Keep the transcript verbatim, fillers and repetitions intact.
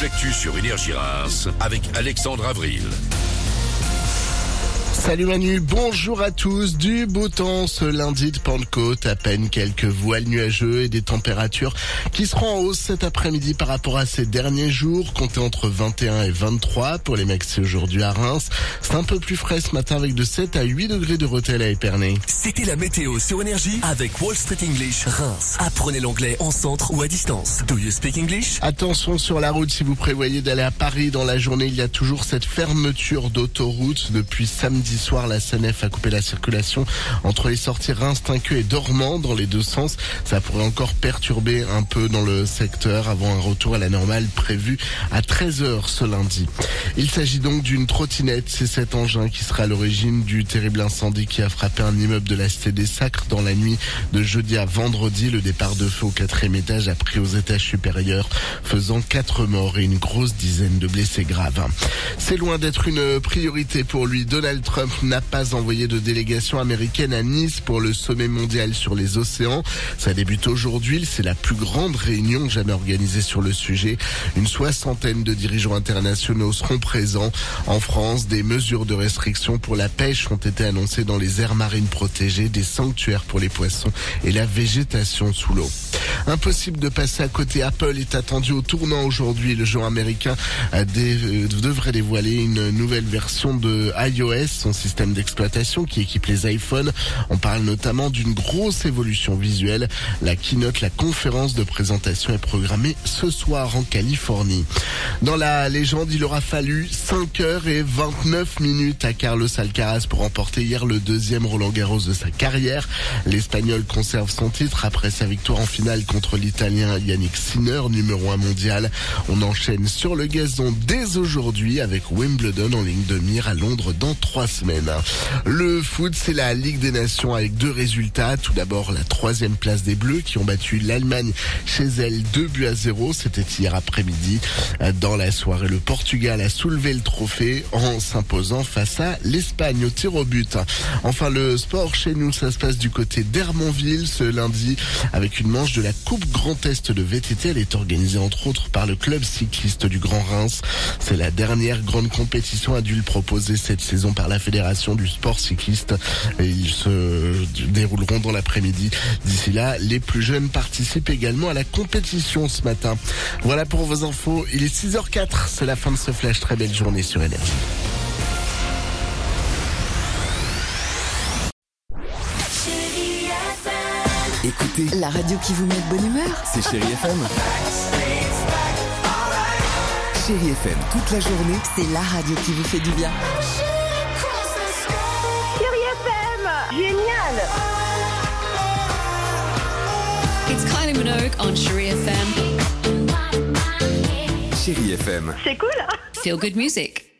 toute l'actu sur Énergie Reims avec Alexandre Avril. Salut Manu, bonjour à tous. Du beau temps ce lundi de Pentecôte, à peine quelques voiles nuageux et des températures qui seront en hausse cet après-midi par rapport à ces derniers jours, comptez entre vingt et un et vingt-trois pour les maxi aujourd'hui à Reims. C'est un peu plus frais ce matin avec de sept à huit degrés de Rethel à Épernay. C'était la météo sur Énergie avec Wall Street English Reims. Apprenez l'anglais en centre ou à distance. Do you speak English? Attention sur la route, si vous prévoyez d'aller à Paris dans la journée, il y a toujours cette fermeture d'autoroute. Depuis samedi soir, la S N F a coupé la circulation entre les sorties Reims-Tinqueux et Dormans dans les deux sens. Ça pourrait encore perturber un peu dans le secteur avant un retour à la normale prévu à treize heures ce lundi. Il s'agit donc d'une trottinette. C'est cet engin qui sera à l'origine du terrible incendie qui a frappé un immeuble de la Cité des Sacres dans la nuit de jeudi à vendredi. Le départ de feu au quatrième étage a pris aux étages supérieurs, faisant quatre morts et une grosse dizaine de blessés graves. C'est loin d'être une priorité pour lui. Donald Trump n'a pas envoyé de délégation américaine à Nice pour le sommet mondial sur les océans. Ça débute aujourd'hui. C'est la plus grande réunion jamais organisée sur le sujet. Une soixantaine de dirigeants internationaux seront présents. En France, des mesures de restriction pour la pêche ont été annoncées dans les aires marines protégées, des sanctuaires pour les poissons et la végétation sous l'eau. Impossible de passer à côté. Apple est attendu au tournant aujourd'hui. Le géant américain a dé- euh, devrait dévoiler une nouvelle version de iOS, son système d'exploitation qui équipe les iPhones. On parle notamment d'une grosse évolution visuelle. La keynote, la conférence de présentation est programmée ce soir en Californie. Dans la légende, il aura fallu cinq heures et vingt-neuf minutes à Carlos Alcaraz pour remporter hier le deuxième Roland-Garros de sa carrière. L'Espagnol conserve son titre après sa victoire en finale contre l'Italien Yannick Sinner, numéro un mondial. On enchaîne sur le gazon dès aujourd'hui avec Wimbledon en ligne de mire à Londres dans trois semaines. Le foot, c'est la Ligue des Nations avec deux résultats. Tout d'abord, la troisième place des Bleus qui ont battu l'Allemagne chez elle deux buts à zéro. C'était hier après-midi. Dans la soirée, le Portugal a soulevé le trophée en s'imposant face à l'Espagne au tir au but. Enfin, le sport chez nous, ça se passe du côté d'Hermonville ce lundi avec une manche de la Coupe Grand Est de V T T. Elle est organisée entre autres par le club cycliste du Grand Reims. C'est la dernière grande compétition adulte proposée cette saison par la Fédération du sport cycliste. Et ils se dérouleront dans l'après-midi. D'ici là, les plus jeunes participent également à la compétition ce matin. Voilà pour vos infos. Il est six heures quatre. C'est la fin de ce flash. Très belle journée sur Énergie. Écoutez, La radio qui vous met de bonne humeur. c'est Chérie F M. Chérie F M toute la journée. C'est la radio qui vous fait du bien. Chérie F M, génial. It's Kylie Minogue on Chérie F M. Chérie F M. C'est cool. Feel good music.